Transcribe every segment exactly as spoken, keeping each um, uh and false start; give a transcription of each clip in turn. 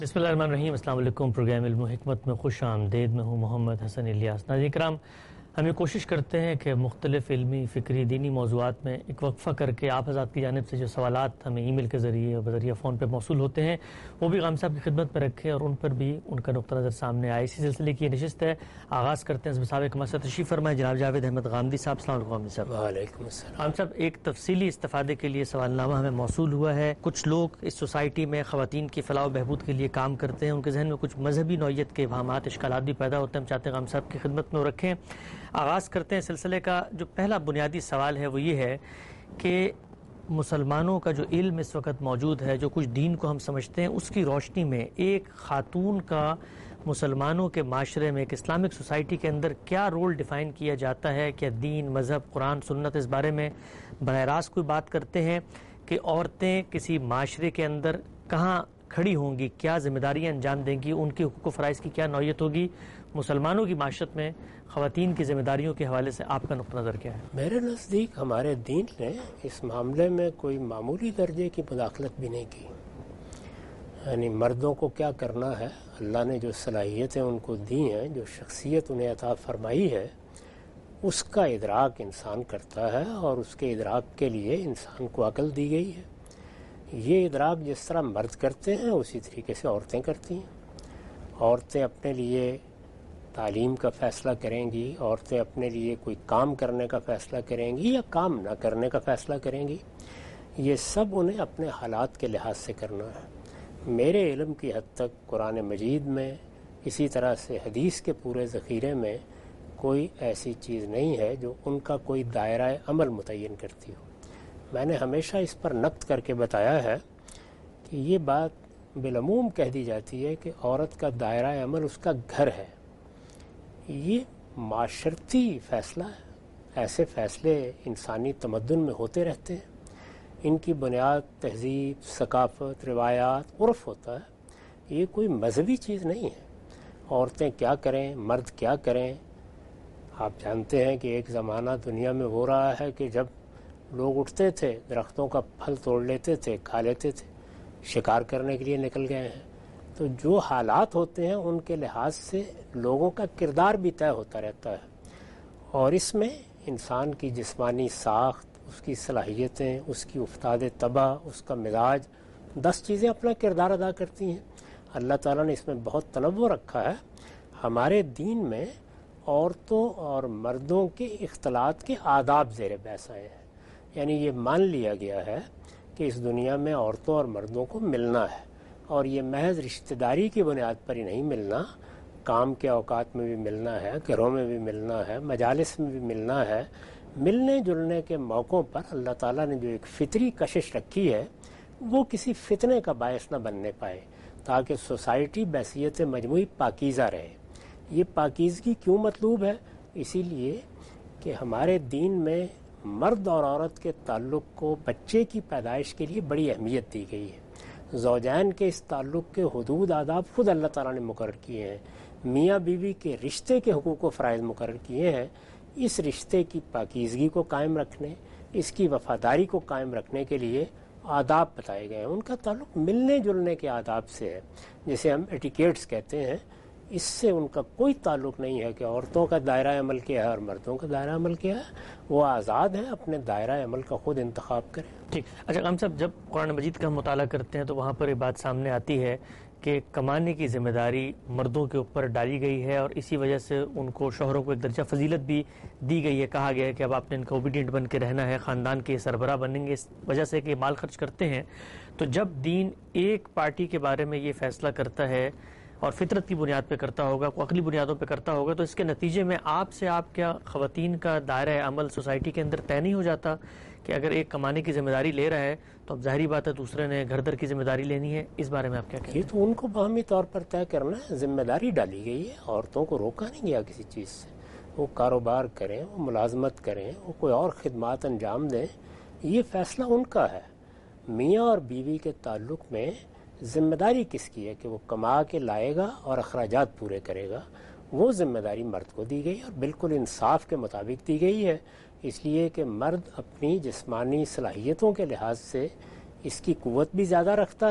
बिस्मिल्लाहिर्रहमानिर्रहीम। अस्सलाम वालेकुम। प्रोग्राम इल्म व हिकमत में खुश आमदीद। मैं हूँ मोहम्मद हसन इलियास। नाज़रीन किराम, हम ये कोशिश करते हैं कि मुख्तलिफ़ इल्मी फ़िक्री दीनी मौज़ूआत में एक वक्फ़ा करके आप हज़रात की जानिब से जो सवालात हमें ईमेल के ज़रिए और बज़रिया फ़ोन पर मौसूल होते हैं वो भी ग़ाम साहब की खिदमत में रखें और उन पर भी उनका नुक़्ता नज़र सामने आए। इसी सिलसिले की नशिस्त है। आगाज़ करते हैं साबिक़ मसला तशरीफ़ फरमाए जनाब जावेद अहमद गामदी साहब। अस्सलाम वालेकुम साहब। वालेकुम अस्सलाम। गाम साहब, एक तफसीली इस्तिफ़ादे के लिए सवालनामा हमें मौसूल हुआ है। कुछ लोग इस सोसाइटी में ख़वातीन की फ़लाह व बहबूद के लिए काम करते हैं, उनके जहन में कुछ मजहबी नौइयत के इबहामात इश्कालात भी पैदा होते हैं। हम चाहते हैं गाम साहब की खिदमत में वो रखें। आगाज़ करते हैं सिलसिले का। जो पहला बुनियादी सवाल है वो ये है कि मुसलमानों का जो इल्म इस वक्त मौजूद है, जो कुछ दीन को हम समझते हैं, उसकी रोशनी में एक खातून का मुसलमानों के माशरे में, एक इस्लामिक सोसाइटी के अंदर क्या रोल डिफ़ाइन किया जाता है? क्या दीन, मज़हब, कुरान, सुन्नत इस बारे में बराह रास्त कोई बात करते हैं कि औरतें किसी माशरे के अंदर कहाँ खड़ी होंगी, क्या ज़िम्मेदारियाँ अंजाम देंगी, उनके हुकूक व फ़राइज़ की क्या नौइयत होगी? मुसलमानों की माशरत में ख़वातीन की ज़िम्मेदारियों के हवाले से आपका नुक़्ता नज़र क्या है? मेरे नज़दीक हमारे दीन ने इस मामले में कोई मामूली दर्जे की मुदाखलत भी नहीं की। यानी मर्दों को क्या करना है, अल्लाह ने जो सलाहियतें उनको दी हैं, जो शख्सियत उन्हें अता फरमाई है, उसका इदराक इंसान करता है और उसके इदराक के लिए इंसान को अक्ल दी गई है। ये इदराक जिस तरह मर्द करते हैं उसी तरीके से औरतें करती हैं। औरतें अपने लिए तालीम का फ़ैसला करेंगी, औरतें अपने लिए कोई काम करने का फ़ैसला करेंगी या काम ना करने का फ़ैसला करेंगी। ये सब उन्हें अपने हालात के लिहाज से करना है। मेरे इल्म की हद तक कुरान मजीद में, इसी तरह से हदीस के पूरे ज़ख़ीरे में कोई ऐसी चीज़ नहीं है जो उनका कोई दायरा अमल मुतय्यन करती हो। मैंने हमेशा इस पर नक़्द करके बताया है कि ये बात बिलअमूम कह दी जाती है कि औरत का दायरा अमल उसका घर है। ये माशरती फ़ैसला है। ऐसे फ़ैसले इंसानी तमद्दुन में होते रहते हैं। इनकी बुनियाद तहज़ीब, सकाफ़त, रिवायात, उर्फ़ होता है। ये कोई मजहबी चीज़ नहीं है। औरतें क्या करें, मर्द क्या करें। आप जानते हैं कि एक ज़माना दुनिया में हो रहा है कि जब लोग उठते थे, दरख्तों का फल तोड़ लेते थे, खा लेते थे, शिकार करने के लिए निकल गए हैं। तो जो हालात होते हैं उनके लिहाज से लोगों का किरदार भी तय होता रहता है और इसमें इंसान की जिस्मानी साख्त, उसकी सलाहियतें, उसकी उफ्ताद तबा, उसका मिजाज, दस चीज़ें अपना किरदार अदा करती हैं। अल्लाह ताला ने इसमें बहुत तनव्वुर रखा है। हमारे दीन में औरतों और मर्दों के इख्तलात के आदाब ज़ेर बहस आए हैं। यानी ये मान लिया गया है कि इस दुनिया में औरतों और मर्दों को मिलना है और ये महज रिश्तेदारी की बुनियाद पर ही नहीं मिलना, काम के औकात में भी मिलना है, घरों में भी मिलना है, मजालिस में भी मिलना है। मिलने जुलने के मौक़ों पर अल्लाह ताला ने जो एक फ़ितरी कशिश रखी है वो किसी फितने का बायस न बनने पाए, ताकि सोसाइटी बहसियत मजमूई पाकीज़ा रहे। ये पाकीज़गी क्यों मतलूब है? इसीलिए कि हमारे दीन में मर्द और औरत के ताल्लुक़ को बच्चे की पैदाइश के लिए बड़ी अहमियत दी गई है। ज़ौजैन के इस ताल्लुक़ के हुदूद आदाब खुद अल्लाह ताला ने मुकर्रर किए हैं। मियाँ बीवी के रिश्ते के हुकूक व फ़राइज़ मुकर्रर किए हैं। इस रिश्ते की पाकीज़गी को कायम रखने, इसकी वफ़ादारी को कायम रखने के लिए आदाब बताए गए हैं। उनका ताल्लुक़ मिलने जुलने के आदाब से है, जिसे हम एटिकेट्स कहते हैं। इससे उनका कोई ताल्लुक़ नहीं है कि औरतों का दायरा अमल क्या है और मर्दों का दायरा अमल क्या है। वो आज़ाद हैं, अपने दायरा अमल का खुद इंतखाब करें। ठीक। अच्छा गाम साहब, जब कुरान मजीद का हम मुताला करते हैं तो वहाँ पर ये बात सामने आती है कि कमाने की ज़िम्मेदारी मर्दों के ऊपर डाली गई है और इसी वजह से उनको शौहरों को एक दर्जा फजीलत भी दी गई है। कहा गया है कि अब आपने इनका ओबीडियंट बन के रहना है, ख़ानदान के सरबराह बनेंगे, इस वजह से कि माल खर्च करते हैं। तो जब दीन एक पार्टी के बारे में ये फ़ैसला करता है और फितरत की बुनियाद पे करता होगा, अक़ली बुनियादों पे करता होगा, तो इसके नतीजे में आपसे आप क्या ख़वातीन का दायरा अमल सोसाइटी के अंदर तय नहीं हो जाता कि अगर एक कमाने की ज़िम्मेदारी ले रहा है तो अब ज़ाहिरी बात है दूसरे ने घर दर की ज़िम्मेदारी लेनी है? इस बारे में आप क्या कहते हैं? ये तो उनको बाहमी तौर पर तय करना है। ज़िम्मेदारी डाली गई है, औरतों को रोका नहीं गया किसी चीज़ से। वो कारोबार करें, वो मुलाजमत करें, वो कोई और ख़िदमात अंजाम दें, ये फ़ैसला उनका है। मियाँ और बीवी के ताल्लुक़ में ज़िम्मेदारी किसकी है कि वो कमा के लाएगा और अखराजात पूरे करेगा? वो ज़िम्मेदारी मर्द को दी गई और बिल्कुल इंसाफ के मुताबिक दी गई है। इसलिए कि मर्द अपनी जिस्मानी सलाहियतों के लिहाज से इसकी कुव्वत भी ज़्यादा रखता है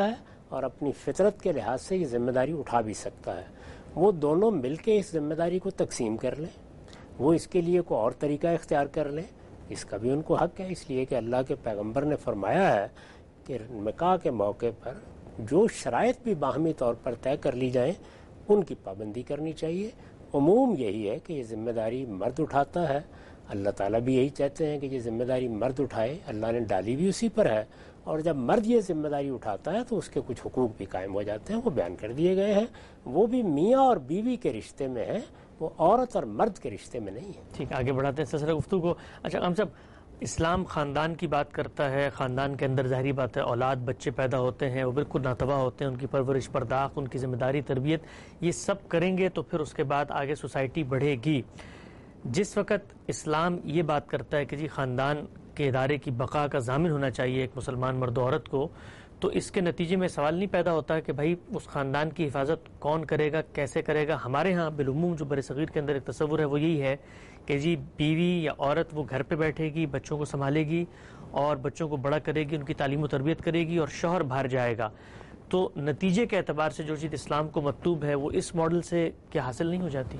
اور اپنی فطرت کے لحاظ سے یہ ذمہ داری اٹھا بھی سکتا ہے، وہ دونوں مل کے اس ذمہ داری کو تقسیم کر لیں، وہ اس کے لیے کوئی اور طریقہ اختیار کر لیں، اس کا بھی ان کو حق ہے، اس لیے کہ اللہ کے پیغمبر نے فرمایا ہے کہ نکاح کے موقع پر جو شرائط بھی باہمی طور پر طے کر لی جائیں ان کی پابندی کرنی چاہیے۔ عموم یہی ہے کہ یہ ذمہ داری مرد اٹھاتا ہے، اللہ تعالیٰ بھی یہی چاہتے ہیں کہ یہ ذمہ داری مرد اٹھائے، اللہ نے ڈالی بھی اسی پر ہے، اور جب مرد یہ ذمہ داری اٹھاتا ہے تو اس کے کچھ حقوق بھی قائم ہو جاتے ہیں، وہ بیان کر دیے گئے ہیں، وہ بھی میاں اور بیوی کے رشتے میں ہیں، وہ عورت اور مرد کے رشتے میں نہیں ہے۔ ٹھیک، آگے بڑھاتے ہیں سلسلہ گفتگو کو۔ اچھا ہم صاحب، اسلام خاندان کی بات کرتا ہے، خاندان کے اندر ظاہری بات ہے اولاد بچے پیدا ہوتے ہیں، وہ بالکل ناتواں ہوتے ہیں، ان کی پرورش پرداخت، ان کی ذمہ داری تربیت، یہ سب کریں گے تو پھر اس کے بعد آگے سوسائٹی بڑھے گی۔ جس وقت اسلام یہ بات کرتا ہے کہ جی خاندان کے ادارے کی بقا کا ضامن ہونا چاہیے ایک مسلمان مرد و عورت کو، تو اس کے نتیجے میں سوال نہیں پیدا ہوتا ہے کہ بھائی اس خاندان کی حفاظت کون کرے گا، کیسے کرے گا؟ ہمارے ہاں بالعموم جو بر صغیر کے اندر ایک تصور ہے وہ یہی ہے کہ جی بیوی یا عورت وہ گھر پہ بیٹھے گی، بچوں کو سنبھالے گی اور بچوں کو بڑا کرے گی، ان کی تعلیم و تربیت کرے گی، اور شوہر باہر جائے گا۔ تو نتیجے کے اعتبار سے جو چیز اسلام کو مطلوب ہے وہ اس ماڈل سے کیا حاصل نہیں ہو جاتی؟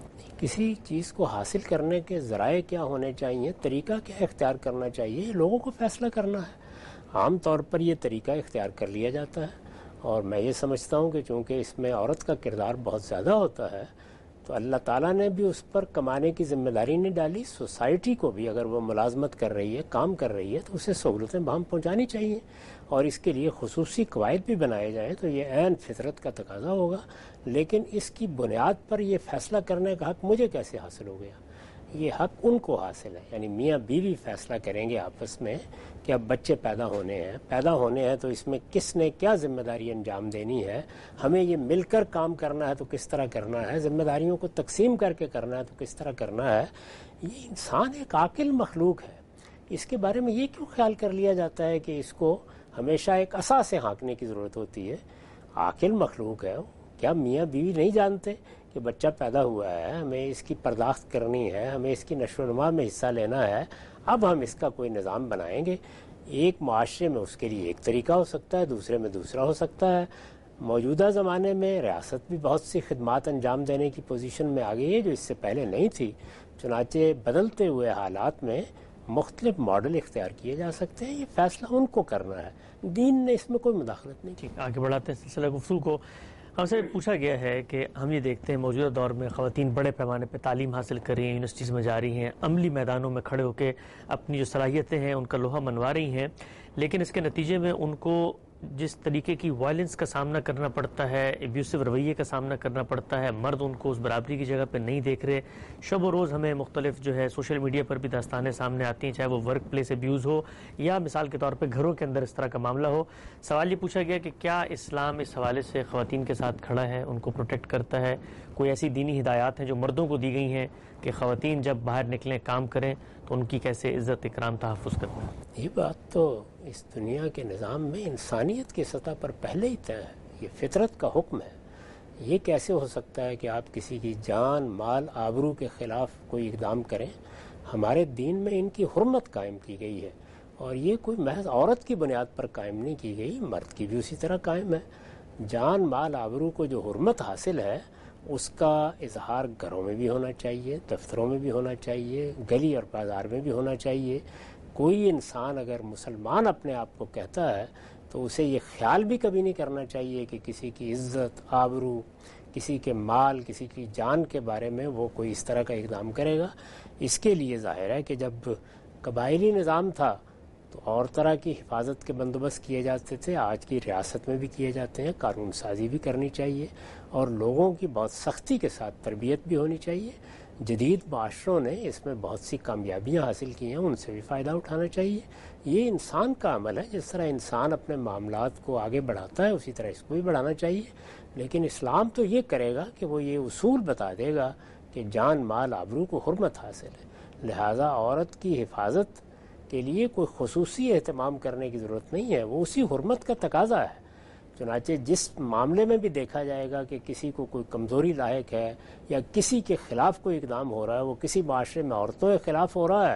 کسی چیز کو حاصل کرنے کے ذرائع کیا ہونے چاہیے، طریقہ کیا اختیار کرنا چاہیے، یہ لوگوں کو فیصلہ کرنا ہے۔ عام طور پر یہ طریقہ اختیار کر لیا جاتا ہے، اور میں یہ سمجھتا ہوں کہ چونکہ اس میں عورت کا کردار بہت زیادہ ہوتا ہے تو اللہ تعالیٰ نے بھی اس پر کمانے کی ذمہ داری نہیں ڈالی، سوسائٹی کو بھی اگر وہ ملازمت کر رہی ہے، کام کر رہی ہے، تو اسے سہولتیں بہم پہنچانی چاہیے، اور اس کے لیے خصوصی قواعد بھی بنائے جائیں تو یہ عین فطرت کا تقاضا ہوگا۔ لیکن اس کی بنیاد پر یہ فیصلہ کرنے کا حق مجھے کیسے حاصل ہو گیا؟ یہ حق ان کو حاصل ہے، یعنی میاں بیوی فیصلہ کریں گے آپس میں کہ اب بچے پیدا ہونے ہیں پیدا ہونے ہیں تو اس میں کس نے کیا ذمہ داری انجام دینی ہے، ہمیں یہ مل کر کام کرنا ہے تو کس طرح کرنا ہے، ذمہ داریوں کو تقسیم کر کے کرنا ہے تو کس طرح کرنا ہے۔ یہ انسان ایک عاقل مخلوق ہے، اس کے بارے میں یہ کیوں خیال کر لیا جاتا ہے کہ اس کو ہمیشہ ایک عصا سے ہانکنے کی ضرورت ہوتی ہے؟ عاقل مخلوق ہے، کیا میاں بیوی نہیں جانتے کہ بچہ پیدا ہوا ہے، ہمیں اس کی پرداخت کرنی ہے، ہمیں اس کی نشو و نما میں حصہ لینا ہے، اب ہم اس کا کوئی نظام بنائیں گے۔ ایک معاشرے میں اس کے لیے ایک طریقہ ہو سکتا ہے، دوسرے میں دوسرا ہو سکتا ہے۔ موجودہ زمانے میں ریاست بھی بہت سی خدمات انجام دینے کی پوزیشن میں آ گئی ہے جو اس سے پہلے نہیں تھی، چنانچہ بدلتے ہوئے حالات میں مختلف ماڈل اختیار کیے جا سکتے ہیں، یہ فیصلہ ان کو کرنا ہے، دین نے اس میں کوئی مداخلت نہیں کی۔ آگے بڑھاتے ہیں سلسلہ گفتگو کو۔ ہم سے پوچھا گیا ہے کہ ہم یہ دیکھتے ہیں موجودہ دور میں خواتین بڑے پیمانے پہ تعلیم حاصل کر رہی ہیں، یونیورسٹیز میں جا رہی ہیں، عملی میدانوں میں کھڑے ہو کے اپنی جو صلاحیتیں ہیں ان کا لوہا منوا رہی ہیں، لیکن اس کے نتیجے میں ان کو جس طریقے کی وائلنس کا سامنا کرنا پڑتا ہے، ایبیوسو رویے کا سامنا کرنا پڑتا ہے، مرد ان کو اس برابری کی جگہ پہ نہیں دیکھ رہے۔ شب و روز ہمیں مختلف جو ہے سوشل میڈیا پر بھی داستانیں سامنے آتی ہیں، چاہے وہ ورک پلیس ایبیوز ہو یا مثال کے طور پہ گھروں کے اندر اس طرح کا معاملہ ہو۔ سوال یہ پوچھا گیا کہ کیا اسلام اس حوالے سے خواتین کے ساتھ کھڑا ہے، ان کو پروٹیکٹ کرتا ہے؟ کوئی ایسی دینی ہدایات ہیں جو مردوں کو دی گئی ہیں کہ خواتین جب باہر نکلیں کام کریں تو ان کی کیسے عزت اکرام تحفظ کرنا ہے؟ یہ بات تو اس دنیا کے نظام میں انسانیت کی سطح پر پہلے ہی طے ہے، یہ فطرت کا حکم ہے۔ یہ کیسے ہو سکتا ہے کہ آپ کسی کی جان مال آبرو کے خلاف کوئی اقدام کریں؟ ہمارے دین میں ان کی حرمت قائم کی گئی ہے، اور یہ کوئی محض عورت کی بنیاد پر قائم نہیں کی گئی، مرد کی بھی اسی طرح قائم ہے۔ جان مال آبرو کو جو حرمت حاصل ہے اس کا اظہار گھروں میں بھی ہونا چاہیے، دفتروں میں بھی ہونا چاہیے، گلی اور بازار میں بھی ہونا چاہیے۔ کوئی انسان اگر مسلمان اپنے آپ کو کہتا ہے تو اسے یہ خیال بھی کبھی نہیں کرنا چاہیے کہ کسی کی عزت آبرو، کسی کے مال، کسی کی جان کے بارے میں وہ کوئی اس طرح کا اقدام کرے گا۔ اس کے لیے ظاہر ہے کہ جب قبائلی نظام تھا تو اور طرح کی حفاظت کے بندوبست کیے جاتے تھے، آج کی ریاست میں بھی کیے جاتے ہیں، قانون سازی بھی کرنی چاہیے اور لوگوں کی بہت سختی کے ساتھ تربیت بھی ہونی چاہیے۔ جدید معاشروں نے اس میں بہت سی کامیابیاں حاصل کی ہیں، ان سے بھی فائدہ اٹھانا چاہیے۔ یہ انسان کا عمل ہے، جس طرح انسان اپنے معاملات کو آگے بڑھاتا ہے اسی طرح اس کو بھی بڑھانا چاہیے۔ لیکن اسلام تو یہ کرے گا کہ وہ یہ اصول بتا دے گا کہ جان مال آبرو کو حرمت حاصل ہے، لہذا عورت کی حفاظت کے لیے کوئی خصوصی اہتمام کرنے کی ضرورت نہیں ہے، وہ اسی حرمت کا تقاضا ہے۔ چنانچہ جس معاملے میں بھی دیکھا جائے گا کہ کسی کو کوئی کمزوری لاحق ہے یا کسی کے خلاف کوئی اقدام ہو رہا ہے، وہ کسی معاشرے میں عورتوں کے خلاف ہو رہا ہے،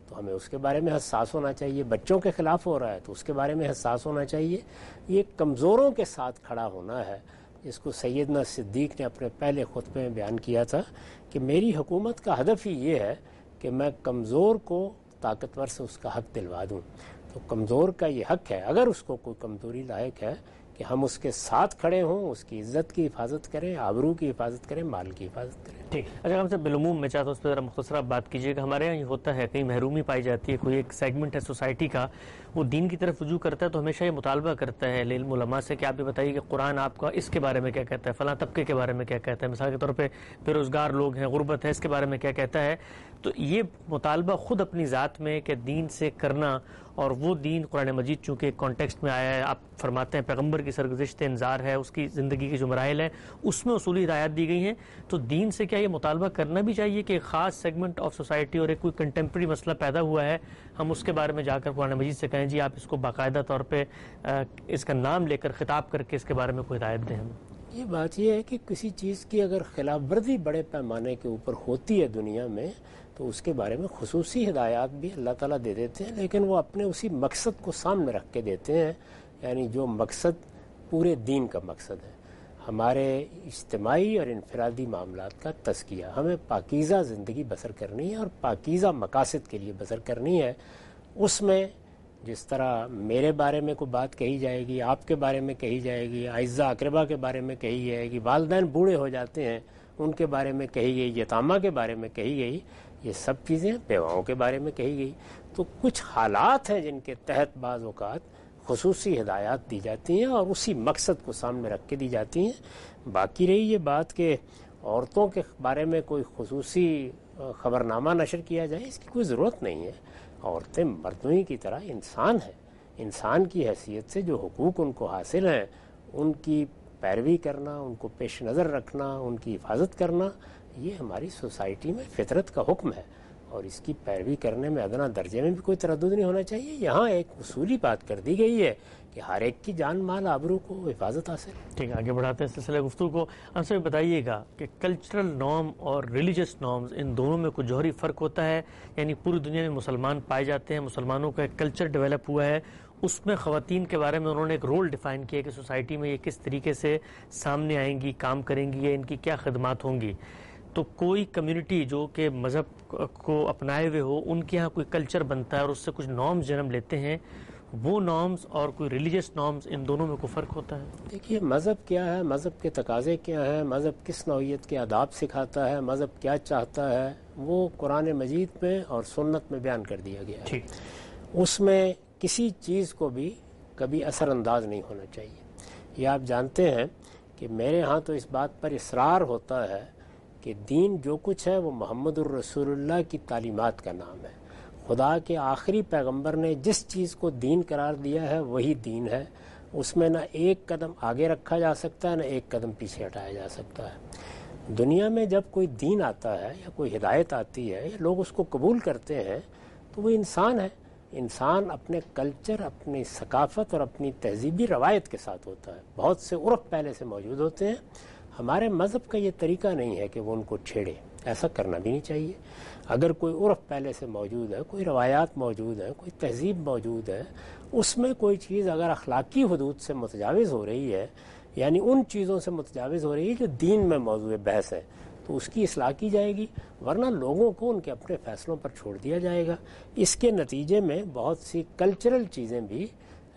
تو ہمیں اس کے بارے میں حساس ہونا چاہیے. بچوں کے خلاف ہو رہا ہے تو اس کے بارے میں حساس ہونا چاہیے. یہ کمزوروں کے ساتھ کھڑا ہونا ہے، جس کو سیدنا صدیق نے اپنے پہلے خطبے میں بیان کیا تھا کہ میری حکومت کا ہدف ہی یہ ہے کہ میں کمزور کو طاقتور سے اس کا حق دلوا دوں. تو کمزور کا یہ حق ہے، اگر اس کو کوئی کمزوری لاحق ہے، کہ ہم اس کے ساتھ کھڑے ہوں، اس کی عزت کی حفاظت کریں، آبرو کی حفاظت کریں، مال کی حفاظت کریں. ٹھیک. اچھا ہم سے بالعموم میں چاہتا ہوں اس پہ ذرا مختصر آپ بات کیجیے کہ ہمارے یہاں یہ ہوتا ہے، کہیں محرومی پائی جاتی ہے، کوئی ایک سیگمنٹ ہے سوسائٹی کا وہ دین کی طرف رجوع کرتا ہے تو ہمیشہ یہ مطالبہ کرتا ہے علم علماء سے کہ آپ یہ بتائیے کہ قرآن آپ کا اس کے بارے میں کیا کہتا ہے، فلاں طبقے کے بارے میں کیا کہتا ہے، مثال کے طور پہ بے روزگار لوگ ہیں، غربت ہے، اس کے بارے میں کیا کہتا ہے. تو یہ مطالبہ خود اپنی ذات میں کہ دین سے کرنا، اور وہ دین قرآن مجید چونکہ ایک کانٹیکسٹ میں آیا ہے، آپ فرماتے ہیں پیغمبر کی سرگزشت انذار ہے، اس کی زندگی کی جو مراحل ہیں اس میں اصولی ہدایات دی گئی ہیں. تو دین سے کیا یہ مطالبہ کرنا بھی چاہیے کہ ایک خاص سیگمنٹ آف سوسائٹی اور ایک کوئی کنٹمپریری مسئلہ پیدا ہوا ہے، ہم اس کے بارے میں جا کر قرآن مجید سے کہیں جی آپ اس کو باقاعدہ طور پہ اس کا نام لے کر خطاب کر کے اس کے بارے میں کوئی ہدایت دیں ہمیں؟ یہ بات یہ ہے کہ کسی چیز کی اگر خلاف ورزی بڑے پیمانے کے اوپر ہوتی ہے دنیا میں تو اس کے بارے میں خصوصی ہدایات بھی اللہ تعالیٰ دے دیتے ہیں، لیکن وہ اپنے اسی مقصد کو سامنے رکھ کے دیتے ہیں. یعنی جو مقصد پورے دین کا مقصد ہے، ہمارے اجتماعی اور انفرادی معاملات کا تزکیہ، ہمیں پاکیزہ زندگی بسر کرنی ہے اور پاکیزہ مقاصد کے لیے بسر کرنی ہے. اس میں جس طرح میرے بارے میں کوئی بات کہی جائے گی، آپ کے بارے میں کہی جائے گی، اعزا اقربا کے بارے میں کہی جائے گی، والدین بوڑھے ہو جاتے ہیں ان کے بارے میں کہی گئی، یتامہ کے بارے میں کہی گئی، یہ سب چیزیں بیواؤں کے بارے میں کہی گئی. تو کچھ حالات ہیں جن کے تحت بعض اوقات خصوصی ہدایات دی جاتی ہیں اور اسی مقصد کو سامنے رکھ کے دی جاتی ہیں. باقی رہی یہ بات کہ عورتوں کے بارے میں کوئی خصوصی خبرنامہ نشر کیا جائے، اس کی کوئی ضرورت نہیں ہے. عورتیں مردوں ہی کی طرح انسان ہیں، انسان کی حیثیت سے جو حقوق ان کو حاصل ہیں ان کی پیروی کرنا، ان کو پیش نظر رکھنا، ان کی حفاظت کرنا، یہ ہماری سوسائٹی میں فطرت کا حکم ہے اور اس کی پیروی کرنے میں ادنا درجے میں بھی کوئی تردد نہیں ہونا چاہیے. یہاں ایک اصولی بات کر دی گئی ہے کہ ہر ایک کی جان مال آبرو کو حفاظت حاصل. ٹھیک ہے، آگے بڑھاتے ہیں سلسلہ گفتگو کو. ہم سے بتائیے گا کہ کلچرل نارم اور ریلیجس نارمز ان دونوں میں کچھ جوہری فرق ہوتا ہے؟ یعنی پوری دنیا میں مسلمان پائے جاتے ہیں، مسلمانوں کا ایک کلچر ڈیولپ ہوا ہے، اس میں خواتین کے بارے میں انہوں نے ایک رول ڈیفائن کیا کہ سوسائٹی میں یہ کس طریقے سے سامنے آئیں گی، کام کریں گی، یا ان کی کیا خدمات ہوں گی. تو کوئی کمیونٹی جو کہ مذہب کو اپنائے ہوئے ہو، ان کے ہاں کوئی کلچر بنتا ہے اور اس سے کچھ نارمز جنم لیتے ہیں، وہ نارمز اور کوئی ریلیجس نارمز، ان دونوں میں کوئی فرق ہوتا ہے؟ دیکھیے مذہب کیا ہے، مذہب کے تقاضے کیا ہیں، مذہب کس نوعیت کے آداب سکھاتا ہے، مذہب کیا چاہتا ہے، وہ قرآن مجید میں اور سنت میں بیان کر دیا گیا ہے. اس میں کسی چیز کو بھی کبھی اثر انداز نہیں ہونا چاہیے. یہ آپ جانتے ہیں کہ میرے ہاں تو اس بات پر اصرار ہوتا ہے کہ دین جو کچھ ہے وہ محمد الرسول اللہ کی تعلیمات کا نام ہے. خدا کے آخری پیغمبر نے جس چیز کو دین قرار دیا ہے وہی دین ہے. اس میں نہ ایک قدم آگے رکھا جا سکتا ہے، نہ ایک قدم پیچھے ہٹایا جا سکتا ہے. دنیا میں جب کوئی دین آتا ہے یا کوئی ہدایت آتی ہے یا لوگ اس کو قبول کرتے ہیں تو وہ انسان ہے. انسان اپنے کلچر، اپنی ثقافت اور اپنی تہذیبی روایت کے ساتھ ہوتا ہے. بہت سے عرف پہلے سے موجود ہوتے ہیں. ہمارے مذہب کا یہ طریقہ نہیں ہے کہ وہ ان کو چھیڑے، ایسا کرنا بھی نہیں چاہیے. اگر کوئی عرف پہلے سے موجود ہے، کوئی روایات موجود ہیں، کوئی تہذیب موجود ہے، اس میں کوئی چیز اگر اخلاقی حدود سے متجاوز ہو رہی ہے، یعنی ان چیزوں سے متجاوز ہو رہی ہے جو دین میں موضوع بحث ہے، تو اس کی اصلاح کی جائے گی، ورنہ لوگوں کو ان کے اپنے فیصلوں پر چھوڑ دیا جائے گا. اس کے نتیجے میں بہت سی کلچرل چیزیں بھی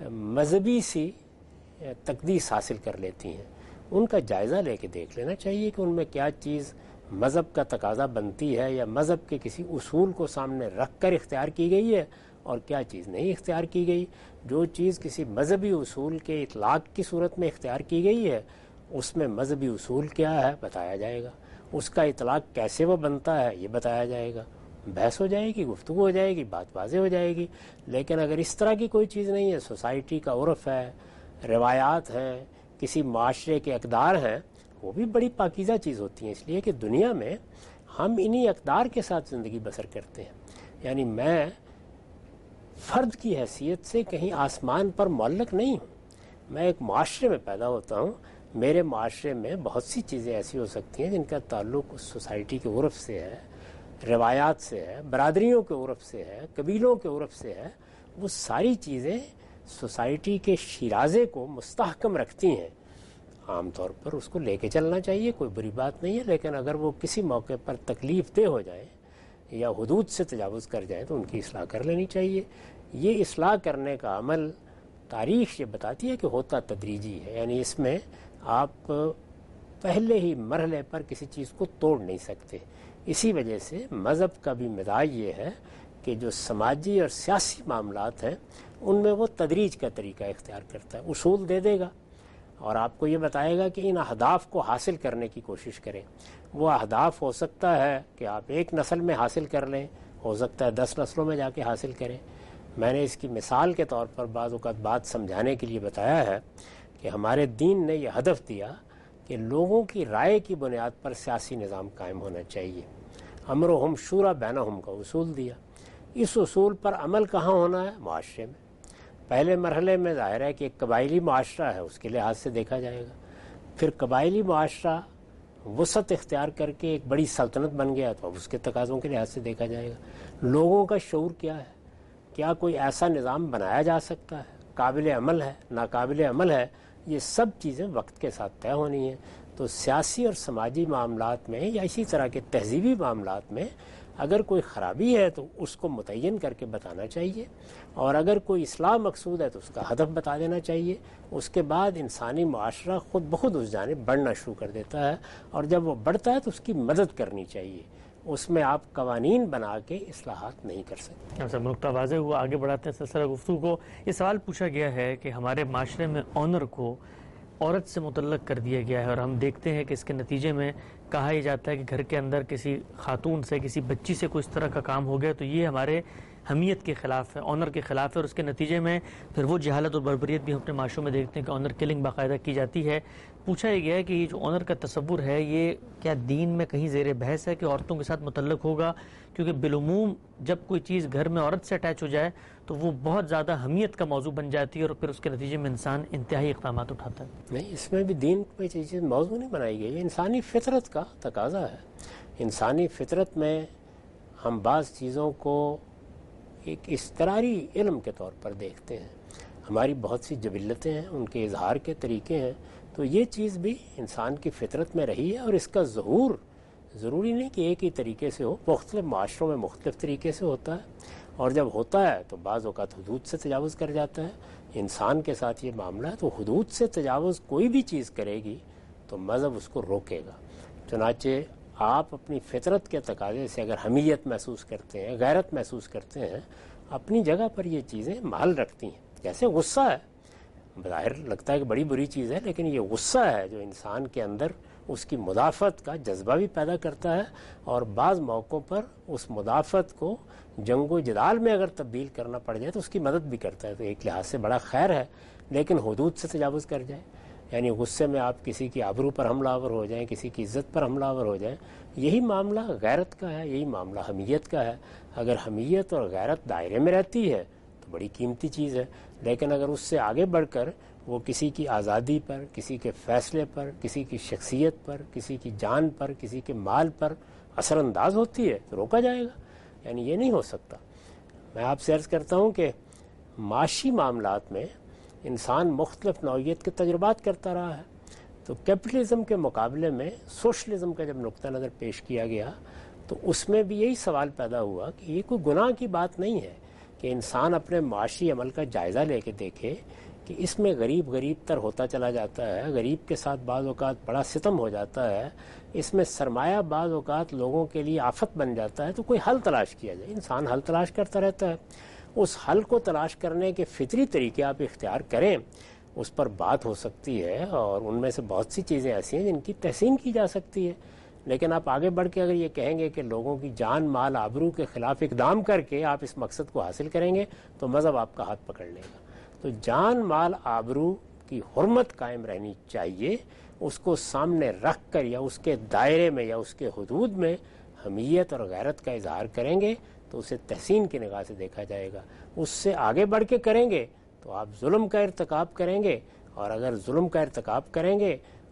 مذہبی سی تقدیس حاصل کر لیتی ہیں. ان کا جائزہ لے کے دیکھ لینا چاہیے کہ ان میں کیا چیز مذہب کا تقاضا بنتی ہے یا مذہب کے کسی اصول کو سامنے رکھ کر اختیار کی گئی ہے اور کیا چیز نہیں اختیار کی گئی. جو چیز کسی مذہبی اصول کے اطلاق کی صورت میں اختیار کی گئی ہے اس میں مذہبی اصول کیا ہے بتایا جائے گا، اس کا اطلاق کیسے وہ بنتا ہے یہ بتایا جائے گا. بحث ہو جائے گی، گفتگو ہو جائے گی، بات واضح ہو جائے گی. لیکن اگر اس طرح کی کوئی چیز نہیں ہے، سوسائٹی کا عرف ہے، روایات ہیں، کسی معاشرے کے اقدار ہیں، وہ بھی بڑی پاکیزہ چیز ہوتی ہیں. اس لیے کہ دنیا میں ہم انہی اقدار کے ساتھ زندگی بسر کرتے ہیں. یعنی میں فرد کی حیثیت سے کہیں آسمان پر معلق نہیں ہوں. میں ایک معاشرے میں پیدا ہوتا ہوں. میرے معاشرے میں بہت سی چیزیں ایسی ہو سکتی ہیں جن کا تعلق اس سوسائٹی کے عرف سے ہے، روایات سے ہے، برادریوں کے عرف سے ہے، قبیلوں کے عرف سے ہے، وہ ساری چیزیں سوسائٹی کے شیرازے کو مستحکم رکھتی ہیں. عام طور پر اس کو لے کے چلنا چاہیے، کوئی بری بات نہیں ہے، لیکن اگر وہ کسی موقع پر تکلیف دہ ہو جائے یا حدود سے تجاوز کر جائیں تو ان کی اصلاح کر لینی چاہیے. یہ اصلاح کرنے کا عمل تاریخ یہ بتاتی ہے کہ ہوتا تدریجی ہے، یعنی اس میں آپ پہلے ہی مرحلے پر کسی چیز کو توڑ نہیں سکتے. اسی وجہ سے مذہب کا بھی مزاج یہ ہے کہ جو سماجی اور سیاسی معاملات ہیں ان میں وہ تدریج کا طریقہ اختیار کرتا ہے. اصول دے دے گا اور آپ کو یہ بتائے گا کہ ان اہداف کو حاصل کرنے کی کوشش کریں. وہ اہداف ہو سکتا ہے کہ آپ ایک نسل میں حاصل کر لیں، ہو سکتا ہے دس نسلوں میں جا کے حاصل کریں. میں نے اس کی مثال کے طور پر بعض اوقات بات سمجھانے کے لیے بتایا ہے کہ ہمارے دین نے یہ ہدف دیا کہ لوگوں کی رائے کی بنیاد پر سیاسی نظام قائم ہونا چاہیے. امرہم شورا بینہم کا اصول دیا. اس اصول پر عمل کہاں ہونا ہے؟ معاشرے میں. پہلے مرحلے میں ظاہر ہے کہ ایک قبائلی معاشرہ ہے، اس کے لحاظ سے دیکھا جائے گا. پھر قبائلی معاشرہ وسعت اختیار کر کے ایک بڑی سلطنت بن گیا تو اب اس کے تقاضوں کے لحاظ سے دیکھا جائے گا. لوگوں کا شعور کیا ہے؟ کیا کوئی ایسا نظام بنایا جا سکتا ہے؟ قابل عمل ہے؟ ناقابل عمل ہے؟ یہ سب چیزیں وقت کے ساتھ طے ہونی ہیں. تو سیاسی اور سماجی معاملات میں یا اسی طرح کے تہذیبی معاملات میں اگر کوئی خرابی ہے تو اس کو متعین کر کے بتانا چاہیے، اور اگر کوئی اصلاح مقصود ہے تو اس کا ہدف بتا دینا چاہیے. اس کے بعد انسانی معاشرہ خود بخود اس جانب بڑھنا شروع کر دیتا ہے، اور جب وہ بڑھتا ہے تو اس کی مدد کرنی چاہیے. اس میں آپ قوانین بنا کے اصلاحات نہیں کر سکتے. اچھا، نقطہ واضح ہوا. آگے بڑھاتے ہیں سلسلہ گفتگو کو. یہ سوال پوچھا گیا ہے کہ ہمارے معاشرے میں آنر کو عورت سے متعلق کر دیا گیا ہے، اور ہم دیکھتے ہیں کہ اس کے نتیجے میں کہا ہی جاتا ہے کہ گھر کے اندر کسی خاتون سے، کسی بچی سے کوئی اس طرح کا کام ہو گیا تو یہ ہمارے حمیت کے خلاف ہے، آنر کے خلاف ہے، اور اس کے نتیجے میں پھر وہ جہالت اور بربریت بھی ہم اپنے معاشروں میں دیکھتے ہیں کہ آنر کلنگ باقاعدہ کی جاتی ہے. پوچھا یہ گیا ہے کہ یہ جو آنر کا تصور ہے یہ کیا دین میں کہیں زیر بحث ہے کہ عورتوں کے ساتھ متعلق ہوگا؟ کیونکہ بالعموم جب کوئی چیز گھر میں عورت سے اٹیچ ہو جائے تو وہ بہت زیادہ حمیت کا موضوع بن جاتی ہے، اور پھر اس کے نتیجے میں انسان انتہائی اقدامات اٹھاتا ہے. نہیں، اس میں بھی دین کوئی چیز موضوع نہیں بنائی گئی. یہ انسانی فطرت کا تقاضا ہے. انسانی فطرت میں ہم بعض چیزوں کو ایک اضطراری علم کے طور پر دیکھتے ہیں. ہماری بہت سی جبلتیں ہیں، ان کے اظہار کے طریقے ہیں، تو یہ چیز بھی انسان کی فطرت میں رہی ہے، اور اس کا ظہور ضروری نہیں کہ ایک ہی طریقے سے ہو. مختلف معاشروں میں مختلف طریقے سے ہوتا ہے، اور جب ہوتا ہے تو بعض اوقات حدود سے تجاوز کر جاتا ہے. انسان کے ساتھ یہ معاملہ ہے، تو حدود سے تجاوز کوئی بھی چیز کرے گی تو مذہب اس کو روکے گا. چنانچہ آپ اپنی فطرت کے تقاضے سے اگر حمیت محسوس کرتے ہیں، غیرت محسوس کرتے ہیں، اپنی جگہ پر یہ چیزیں محل رکھتی ہیں. جیسے غصہ ہے، بظاہر لگتا ہے کہ بڑی بری چیز ہے، لیکن یہ غصہ ہے جو انسان کے اندر اس کی مدافعت کا جذبہ بھی پیدا کرتا ہے، اور بعض موقعوں پر اس مدافعت کو جنگ و جدال میں اگر تبدیل کرنا پڑ جائے تو اس کی مدد بھی کرتا ہے. تو ایک لحاظ سے بڑا خیر ہے، لیکن حدود سے تجاوز کر جائے، یعنی غصے میں آپ کسی کی آبرو پر حملہ آور ہو جائیں، کسی کی عزت پر حملہ آور ہو جائیں، یہی معاملہ غیرت کا ہے، یہی معاملہ حمیت کا ہے. اگر حمیت اور غیرت دائرے میں رہتی ہے تو بڑی قیمتی چیز ہے، لیکن اگر اس سے آگے بڑھ کر وہ کسی کی آزادی پر، کسی کے فیصلے پر، کسی کی شخصیت پر، کسی کی جان پر، کسی کے مال پر اثر انداز ہوتی ہے تو روکا جائے گا. یعنی یہ نہیں ہو سکتا. میں آپ سے عرض کرتا ہوں کہ معاشی معاملات میں انسان مختلف نوعیت کے تجربات کرتا رہا ہے. تو کیپٹلزم کے مقابلے میں سوشلزم کا جب نقطہ نظر پیش کیا گیا تو اس میں بھی یہی سوال پیدا ہوا کہ یہ کوئی گناہ کی بات نہیں ہے کہ انسان اپنے معاشی عمل کا جائزہ لے کے دیکھے کہ اس میں غریب غریب تر ہوتا چلا جاتا ہے، غریب کے ساتھ بعض اوقات بڑا ستم ہو جاتا ہے، اس میں سرمایہ بعض اوقات لوگوں کے لیے آفت بن جاتا ہے، تو کوئی حل تلاش کیا جائے. انسان حل تلاش کرتا رہتا ہے. اس حل کو تلاش کرنے کے فطری طریقے آپ اختیار کریں، اس پر بات ہو سکتی ہے، اور ان میں سے بہت سی چیزیں ایسی ہیں جن کی تحسین کی جا سکتی ہے. لیکن آپ آگے بڑھ کے اگر یہ کہیں گے کہ لوگوں کی جان مال آبرو کے خلاف اقدام کر کے آپ اس مقصد کو حاصل کریں گے تو مذہب آپ کا ہاتھ پکڑ لے گا. تو جان مال آبرو کی حرمت قائم رہنی چاہیے. اس کو سامنے رکھ کر یا اس کے دائرے میں یا اس کے حدود میں حمیت اور غیرت کا اظہار کریں گے تو اسے تحسین کی نگاہ سے دیکھا جائے گا. اس سے آگے بڑھ کے کریں گے تو آپ ظلم کا ارتکاب کریں گے، اور اگر ظلم کا ارتکاب کریں گے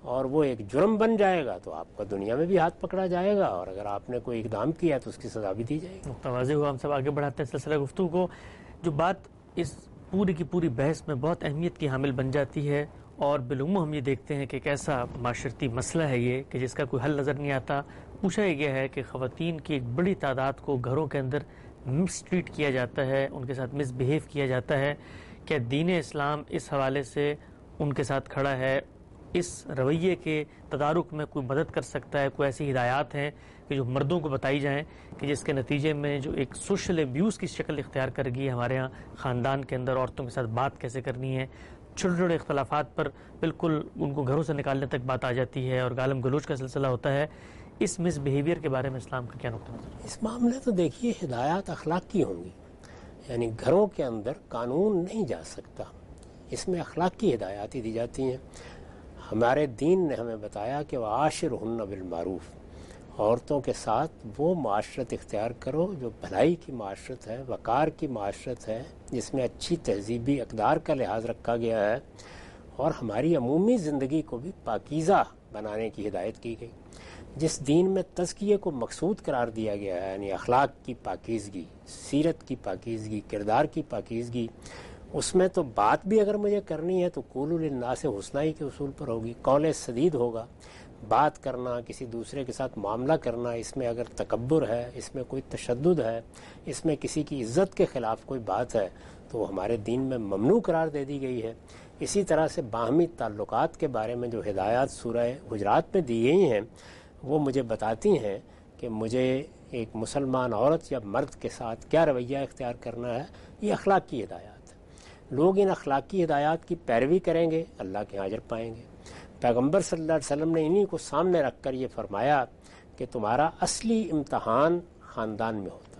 اور وہ ایک جرم بن جائے گا تو آپ کا دنیا میں بھی ہاتھ پکڑا جائے گا، اور اگر آپ نے کوئی اقدام کیا تو اس کی سزا بھی دی جائے گی۔ واضح ہوا۔ ہم سب آگے بڑھاتے ہیں سلسلہ گفتگو کو۔ جو بات اس پوری کی پوری بحث میں بہت اہمیت کی حامل بن جاتی ہے، اور بالعموم ہم یہ دیکھتے ہیں کہ کیسا معاشرتی مسئلہ ہے یہ کہ جس کا کوئی حل نظر نہیں آتا۔ پوچھا یہ گیا ہے کہ خواتین کی ایک بڑی تعداد کو گھروں کے اندر مس ٹریٹ کیا جاتا ہے، ان کے ساتھ مس بہیو کیا جاتا ہے۔ کیا دین اسلام اس حوالے سے ان کے ساتھ کھڑا ہے؟ اس رویے کے تدارک میں کوئی مدد کر سکتا ہے؟ کوئی ایسی ہدایات ہیں کہ جو مردوں کو بتائی جائیں کہ جس کے نتیجے میں جو ایک سوشل ایبیوز کی شکل اختیار کر گئی ہے ہمارے ہاں خاندان کے اندر، عورتوں کے ساتھ بات کیسے کرنی ہے، چھوٹے چھوٹے اختلافات پر بالکل ان کو گھروں سے نکالنے تک بات آ جاتی ہے اور گالم گلوچ کا سلسلہ ہوتا ہے۔ اس مس بیہیویئر کے بارے میں اسلام کا کیا نقطہ نظر ہے؟ اس معاملے تو دیکھیے ہدایات اخلاق کی ہوں گی، یعنی گھروں کے اندر قانون نہیں جا سکتا، اس میں اخلاق کی ہدایات ہی دی جاتی ہیں۔ ہمارے دین نے ہمیں بتایا کہ وعاشرہن بالمعروف، عورتوں کے ساتھ وہ معاشرت اختیار کرو جو بھلائی کی معاشرت ہے، وقار کی معاشرت ہے، جس میں اچھی تہذیبی اقدار کا لحاظ رکھا گیا ہے، اور ہماری عمومی زندگی کو بھی پاکیزہ بنانے کی ہدایت کی گئی۔ جس دین میں تزکیے کو مقصود قرار دیا گیا ہے، یعنی اخلاق کی پاکیزگی، سیرت کی پاکیزگی، کردار کی پاکیزگی، اس میں تو بات بھی اگر مجھے کرنی ہے تو قولوا للناس حسنا ہی کے اصول پر ہوگی، قول سدید ہوگا۔ بات کرنا، کسی دوسرے کے ساتھ معاملہ کرنا، اس میں اگر تکبر ہے، اس میں کوئی تشدد ہے، اس میں کسی کی عزت کے خلاف کوئی بات ہے تو وہ ہمارے دین میں ممنوع قرار دے دی گئی ہے۔ اسی طرح سے باہمی تعلقات کے بارے میں جو ہدایات سورہ حجرات میں دی گئی ہیں وہ مجھے بتاتی ہیں کہ مجھے ایک مسلمان عورت یا مرد کے ساتھ کیا رویہ اختیار کرنا ہے۔ یہ اخلاق کی ہدایات ہے۔ لوگ ان اخلاقی ہدایات کی پیروی کریں گے، اللہ کے اجر پائیں گے۔ پیغمبر صلی اللہ علیہ وسلم نے انہی کو سامنے رکھ کر یہ فرمایا کہ تمہارا اصلی امتحان خاندان میں ہوتا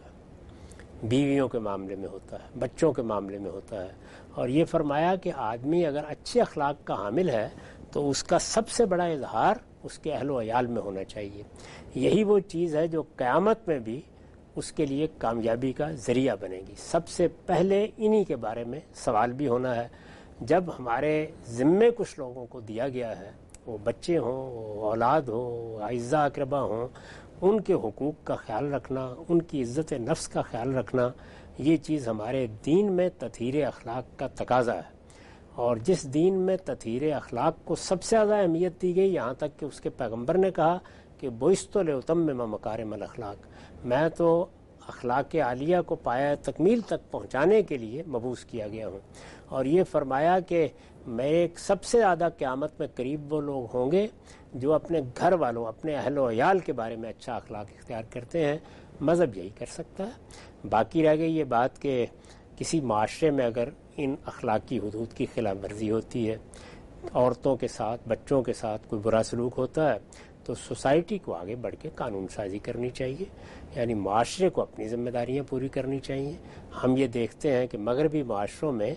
ہے، بیویوں کے معاملے میں ہوتا ہے، بچوں کے معاملے میں ہوتا ہے، اور یہ فرمایا کہ آدمی اگر اچھے اخلاق کا حامل ہے تو اس کا سب سے بڑا اظہار اس کے اہل و عیال میں ہونا چاہیے۔ یہی وہ چیز ہے جو قیامت میں بھی اس کے لیے کامیابی کا ذریعہ بنے گی۔ سب سے پہلے انہی کے بارے میں سوال بھی ہونا ہے۔ جب ہمارے ذمے کچھ لوگوں کو دیا گیا ہے، وہ بچے ہوں، وہ اولاد ہو، اعزاء اقربا ہوں، ان کے حقوق کا خیال رکھنا، ان کی عزت نفس کا خیال رکھنا، یہ چیز ہمارے دین میں تطہیر اخلاق کا تقاضا ہے۔ اور جس دین میں تطہیر اخلاق کو سب سے زیادہ اہمیت دی گئی، یہاں تک کہ اس کے پیغمبر نے کہا کہ بعثت لأتمم مکارم الاخلاق، میں تو اخلاق عالیہ کو پایہ تکمیل تک پہنچانے کے لیے مبعوث کیا گیا ہوں۔ اور یہ فرمایا کہ میرے سب سے زیادہ قیامت میں قریب وہ لوگ ہوں گے جو اپنے گھر والوں، اپنے اہل و عیال کے بارے میں اچھا اخلاق اختیار کرتے ہیں۔ مذہب یہی کر سکتا ہے۔ باقی رہ گئی یہ بات کہ کسی معاشرے میں اگر ان اخلاقی حدود کی خلاف ورزی ہوتی ہے، عورتوں کے ساتھ، بچوں کے ساتھ کوئی برا سلوک ہوتا ہے، تو سوسائٹی کو آگے بڑھ کے قانون سازی کرنی چاہیے، یعنی معاشرے کو اپنی ذمہ داریاں پوری کرنی چاہیے۔ ہم یہ دیکھتے ہیں کہ مغربی معاشروں میں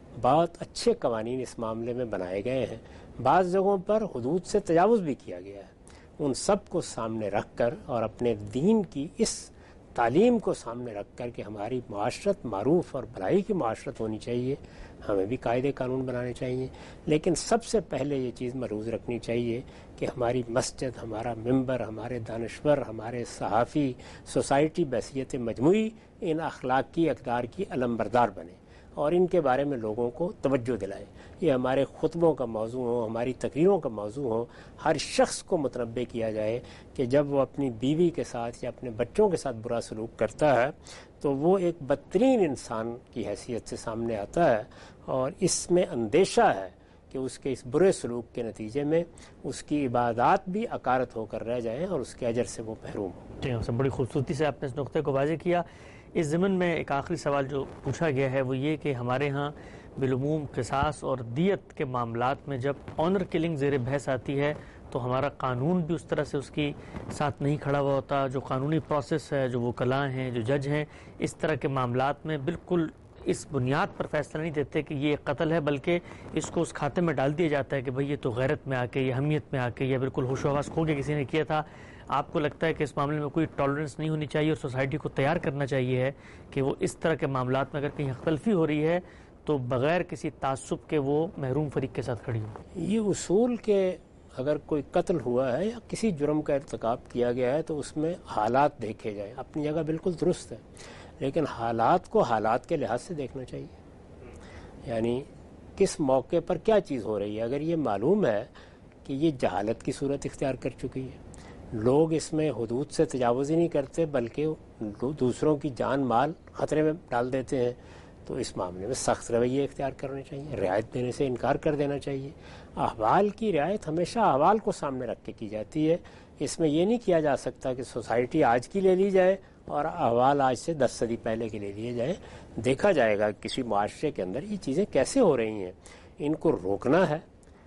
بہت اچھے قوانین اس معاملے میں بنائے گئے ہیں، بعض جگہوں پر حدود سے تجاوز بھی کیا گیا ہے۔ ان سب کو سامنے رکھ کر اور اپنے دین کی اس تعلیم کو سامنے رکھ کر کہ ہماری معاشرت معروف اور بھلائی کی معاشرت ہونی چاہیے، ہمیں بھی قاعدے قانون بنانے چاہیے، لیکن سب سے پہلے یہ چیز ملحوظ رکھنی چاہیے کہ ہماری مسجد، ہمارا ممبر، ہمارے دانشور، ہمارے صحافی، سوسائٹی بحیثیت مجموعی ان اخلاقی اقدار کی علمبردار بنے اور ان کے بارے میں لوگوں کو توجہ دلائے۔ یہ ہمارے خطبوں کا موضوع ہو، ہماری تقریروں کا موضوع ہو، ہر شخص کو متنبہ کیا جائے کہ جب وہ اپنی بیوی کے ساتھ یا اپنے بچوں کے ساتھ برا سلوک کرتا ہے تو وہ ایک بدترین انسان کی حیثیت سے سامنے آتا ہے، اور اس میں اندیشہ ہے کہ اس کے اس برے سلوک کے نتیجے میں اس کی عبادات بھی عقارت ہو کر رہ جائیں اور اس کے اجر سے وہ محروم ہوں۔ جی ہاں، بڑی خوبصورتی سے آپ نے اس نقطے کو واضح کیا۔ اس ضمن میں ایک آخری سوال جو پوچھا گیا ہے وہ یہ کہ ہمارے ہاں بالعموم قصاص اور دیت کے معاملات میں جب آنر کلنگ زیر بحث آتی ہے تو ہمارا قانون بھی اس طرح سے اس کی ساتھ نہیں کھڑا ہوا ہوتا۔ جو قانونی پروسیس ہے، جو وکلاء ہیں، جو جج ہیں، اس طرح کے معاملات میں بالکل اس بنیاد پر فیصلہ نہیں دیتے کہ یہ قتل ہے، بلکہ اس کو اس کھاتے میں ڈال دیا جاتا ہے کہ بھئی یہ تو غیرت میں آ کے، یہ حمیت میں آ کے، یا بالکل ہوش و حواس کھو کے کسی نے کیا تھا۔ آپ کو لگتا ہے کہ اس معاملے میں کوئی ٹالرنس نہیں ہونی چاہیے اور سوسائٹی کو تیار کرنا چاہیے ہے کہ وہ اس طرح کے معاملات میں اگر کہیں اختلفی ہو رہی ہے تو بغیر کسی تعصب کے وہ محروم فریق کے ساتھ کھڑی ہو؟ یہ اصول کے اگر کوئی قتل ہوا ہے یا کسی جرم کا ارتکاب کیا گیا ہے تو اس میں حالات دیکھے جائیں. اپنی جگہ بالکل درست ہے، لیکن حالات کو حالات کے لحاظ سے دیکھنا چاہیے. یعنی کس موقع پر کیا چیز ہو رہی ہے. اگر یہ معلوم ہے کہ یہ جہالت کی صورت اختیار کر چکی ہے، لوگ اس میں حدود سے تجاوز ہی نہیں کرتے بلکہ دوسروں کی جان مال خطرے میں ڈال دیتے ہیں، تو اس معاملے میں سخت رویے اختیار کرنے چاہیے، رعایت دینے سے انکار کر دینا چاہیے. احوال کی رعایت ہمیشہ احوال کو سامنے رکھ کے کی جاتی ہے. اس میں یہ نہیں کیا جا سکتا کہ سوسائٹی آج کی لے لی جائے اور احوال آج سے دس صدی پہلے کے لے لیے جائیں. دیکھا جائے گا کسی معاشرے کے اندر یہ چیزیں کیسے ہو رہی ہیں، ان کو روکنا ہے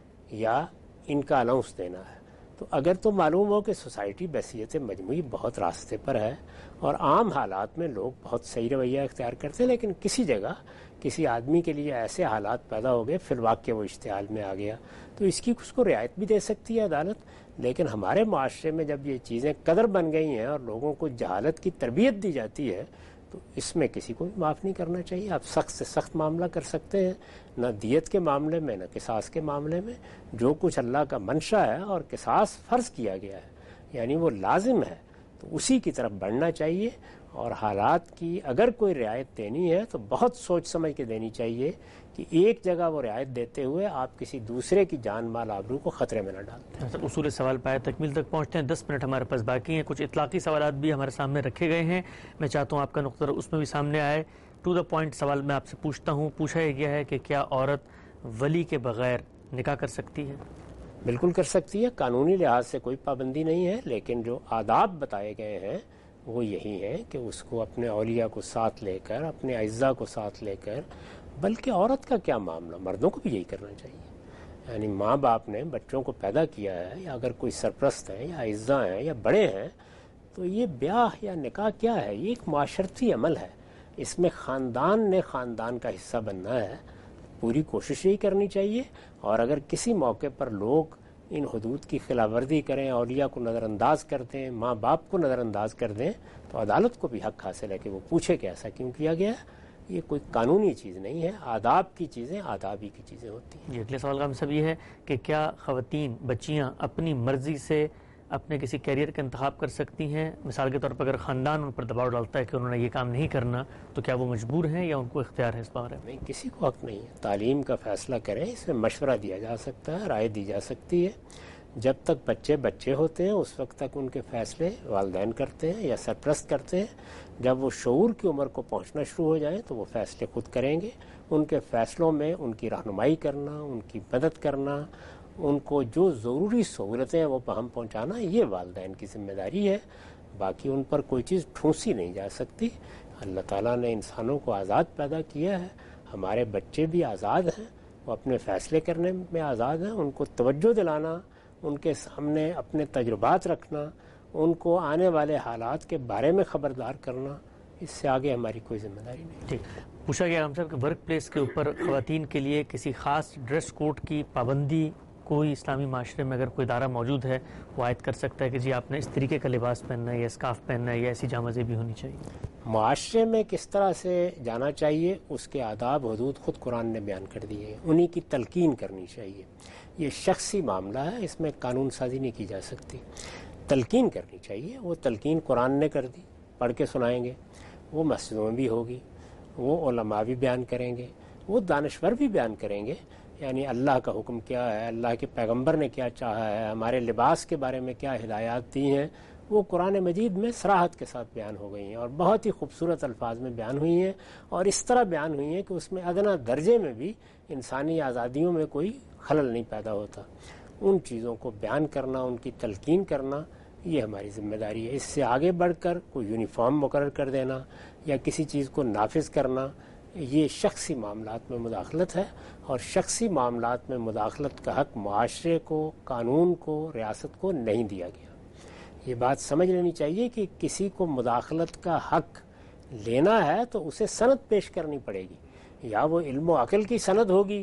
یا ان کا اناؤنس دینا ہے. تو اگر تو معلوم ہو کہ سوسائٹی بحیثیت مجموعی بہت راستے پر ہے اور عام حالات میں لوگ بہت صحیح رویہ اختیار کرتے ہیں، لیکن کسی جگہ کسی آدمی کے لیے ایسے حالات پیدا ہو گئے فی الواقع وہ اشتعال میں آ گیا، تو اس کی اس کو رعایت بھی دے سکتی ہے عدالت. لیکن ہمارے معاشرے میں جب یہ چیزیں قدر بن گئی ہیں اور لوگوں کو جہالت کی تربیت دی جاتی ہے تو اس میں کسی کو بھی معاف نہیں کرنا چاہیے. آپ سخت سے سخت معاملہ کر سکتے ہیں، نہ دیت کے معاملے میں نہ قصاص کے معاملے میں. جو کچھ اللہ کا منشا ہے اور قصاص فرض کیا گیا ہے یعنی وہ لازم ہے، تو اسی کی طرف بڑھنا چاہیے. اور حالات کی اگر کوئی رعایت دینی ہے تو بہت سوچ سمجھ کے دینی چاہیے کہ ایک جگہ وہ رعایت دیتے ہوئے آپ کسی دوسرے کی جان مال آبرو کو خطرے میں نہ ڈالتے. اصول سوال پائے تکمیل تک پہنچتے ہیں، دس منٹ ہمارے پاس باقی ہیں. کچھ اطلاقی سوالات بھی ہمارے سامنے رکھے گئے ہیں، میں چاہتا ہوں آپ کا نقطہ اس میں بھی سامنے آئے. ٹو دا پوائنٹ سوال میں آپ سے پوچھتا ہوں. پوچھا یہ گیا ہے کہ کیا عورت ولی کے بغیر نکاح کر سکتی ہے؟ بالکل کر سکتی ہے، قانونی لحاظ سے کوئی پابندی نہیں ہے، لیکن جو آداب بتائے گئے ہیں وہ یہی ہے کہ اس کو اپنے اولیاء کو ساتھ لے کر، اپنے اعزاء کو ساتھ لے کر. بلکہ عورت کا کیا معاملہ، مردوں کو بھی یہی کرنا چاہیے. یعنی ماں باپ نے بچوں کو پیدا کیا ہے یا اگر کوئی سرپرست ہیں یا اعزاء ہیں یا بڑے ہیں تو یہ بیاہ یا نکاح کیا ہے، یہ ایک معاشرتی عمل ہے. اس میں خاندان نے خاندان کا حصہ بننا ہے. پوری کوشش یہی کرنی چاہیے. اور اگر کسی موقع پر لوگ ان حدود کی خلاف ورزی کریں، اولیاء کو نظر انداز کر دیں، ماں باپ کو نظر انداز کر دیں، تو عدالت کو بھی حق حاصل ہے کہ وہ پوچھے کہ ایسا کیوں کیا گیا. یہ کوئی قانونی چیز نہیں ہے، آداب کی چیزیں آدابی کی چیزیں ہوتی ہیں. یہ اگلے سوال کا مطلب یہ ہے کہ کیا خواتین بچیاں اپنی مرضی سے اپنے کسی کیریئر کا انتخاب کر سکتی ہیں؟ مثال کے طور پر اگر خاندان ان پر دباؤ ڈالتا ہے کہ انہوں نے یہ کام نہیں کرنا تو کیا وہ مجبور ہیں یا ان کو اختیار ہے اس بارے میں؟ نہیں، کسی کو حق نہیں ہے. تعلیم کا فیصلہ کریں، اس میں مشورہ دیا جا سکتا ہے، رائے دی جا سکتی ہے. جب تک بچے بچے ہوتے ہیں اس وقت تک ان کے فیصلے والدین کرتے ہیں یا سرپرست کرتے ہیں. جب وہ شعور کی عمر کو پہنچنا شروع ہو جائیں تو وہ فیصلے خود کریں گے. ان کے فیصلوں میں ان کی رہنمائی کرنا، ان کی مدد کرنا، ان کو جو ضروری سہولتیں ہیں وہ ہم پہنچانا، یہ والدین کی ذمہ داری ہے. باقی ان پر کوئی چیز ٹھونسی نہیں جا سکتی. اللہ تعالیٰ نے انسانوں کو آزاد پیدا کیا ہے، ہمارے بچے بھی آزاد ہیں، وہ اپنے فیصلے کرنے میں آزاد ہیں. ان کو توجہ دلانا، ان کے سامنے اپنے تجربات رکھنا، ان کو آنے والے حالات کے بارے میں خبردار کرنا، اس سے آگے ہماری کوئی ذمہ داری نہیں. ٹھیک. پوچھا گیا ہم صاحب کہ ورک پلیس کے اوپر خواتین کے لیے کسی خاص ڈریس کوڈ کی پابندی کوئی اسلامی معاشرے میں اگر کوئی ادارہ موجود ہے وہ عائد کر سکتا ہے کہ جی آپ نے اس طریقے کا لباس پہننا ہے یا اسکارف پہننا ہے یا ایسی جامزیں بھی ہونی چاہیے؟ معاشرے میں کس طرح سے جانا چاہیے اس کے آداب حدود خود قرآن نے بیان کر دیے ہیں، انہی کی تلقین کرنی چاہیے. یہ شخصی معاملہ ہے، اس میں قانون سازی نہیں کی جا سکتی. تلقین کرنی چاہیے. وہ تلقین قرآن نے کر دی، پڑھ کے سنائیں گے، وہ مسجدوں میں بھی ہوگی، وہ علماء بھی بیان کریں گے، وہ دانشور بھی بیان کریں گے. یعنی اللہ کا حکم کیا ہے، اللہ کے پیغمبر نے کیا چاہا ہے، ہمارے لباس کے بارے میں کیا ہدایات دی ہیں، وہ قرآن مجید میں صراحت کے ساتھ بیان ہو گئی ہیں اور بہت ہی خوبصورت الفاظ میں بیان ہوئی ہیں. اور اس طرح بیان ہوئی ہیں کہ اس میں ادنا درجے میں بھی انسانی آزادیوں میں کوئی خلل نہیں پیدا ہوتا. ان چیزوں کو بیان کرنا، ان کی تلقین کرنا، یہ ہماری ذمہ داری ہے. اس سے آگے بڑھ کر کوئی یونیفارم مقرر کر دینا یا کسی چیز کو نافذ کرنا، یہ شخصی معاملات میں مداخلت ہے. اور شخصی معاملات میں مداخلت کا حق معاشرے کو، قانون کو، ریاست کو نہیں دیا گیا. یہ بات سمجھ لینی چاہیے کہ کسی کو مداخلت کا حق لینا ہے تو اسے سند پیش کرنی پڑے گی. یا وہ علم و عقل کی سند ہوگی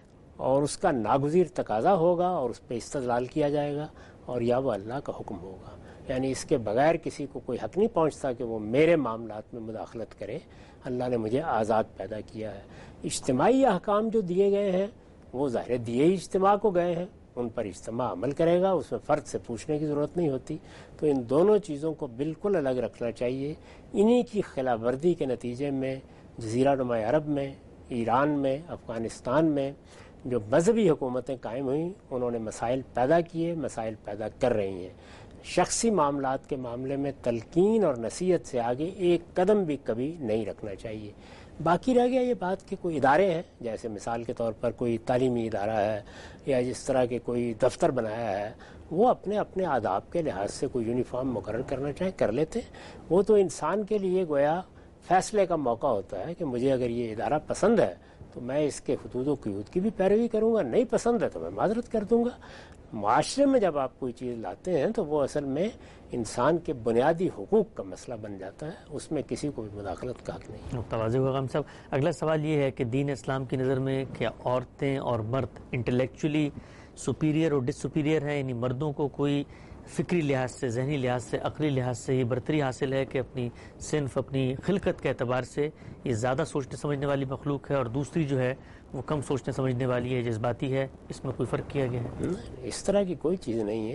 اور اس کا ناگزیر تقاضا ہوگا اور اس پہ استدلال کیا جائے گا، اور یا وہ اللہ کا حکم ہوگا. یعنی اس کے بغیر کسی کو کوئی حق نہیں پہنچتا کہ وہ میرے معاملات میں مداخلت کرے. اللہ نے مجھے آزاد پیدا کیا ہے. اجتماعی احکام جو دیے گئے ہیں وہ ظاہر دیے ہی اجتماع کو گئے ہیں، ان پر اجتماع عمل کرے گا، اس میں فرد سے پوچھنے کی ضرورت نہیں ہوتی. تو ان دونوں چیزوں کو بالکل الگ رکھنا چاہیے. انہی کی خلاف ورزی کے نتیجے میں جزیرہ نما عرب میں، ایران میں، افغانستان میں جو مذہبی حکومتیں قائم ہوئیں انہوں نے مسائل پیدا کیے، مسائل پیدا کر رہی ہیں. شخصی معاملات کے معاملے میں تلقین اور نصیحت سے آگے ایک قدم بھی کبھی نہیں رکھنا چاہیے. باقی رہ گیا یہ بات کہ کوئی ادارے ہیں، جیسے مثال کے طور پر کوئی تعلیمی ادارہ ہے یا جس طرح کے کوئی دفتر بنایا ہے، وہ اپنے اپنے آداب کے لحاظ سے کوئی یونیفارم مقرر کرنا چاہیں کر لیتے. وہ تو انسان کے لیے گویا فیصلے کا موقع ہوتا ہے کہ مجھے اگر یہ ادارہ پسند ہے تو میں اس کے حدود و قیود کی بھی پیروی کروں گا، نہیں پسند ہے تو میں معذرت کر دوں گا. معاشرے میں جب آپ کوئی چیز لاتے ہیں تو وہ اصل میں انسان کے بنیادی حقوق کا مسئلہ بن جاتا ہے، اس میں کسی کو بھی مداخلت کا حق نہیں. متواضع ہوگا ہم سب. اگلا سوال یہ ہے کہ دین اسلام کی نظر میں کیا عورتیں اور مرد انٹلیکچولی سپیریئر اور ڈس سپیریئر ہیں؟ یعنی مردوں کو کوئی فکری لحاظ سے، ذہنی لحاظ سے، عقلی لحاظ سے یہ برتری حاصل ہے کہ اپنی صنف، اپنی خلقت کے اعتبار سے یہ زیادہ سوچنے سمجھنے والی مخلوق ہے، اور دوسری جو ہے وہ کم سوچنے سمجھنے والی ہے، جذباتی ہے؟ اس میں کوئی فرق کیا گیا ہے؟ اس طرح کی کوئی چیز نہیں ہے.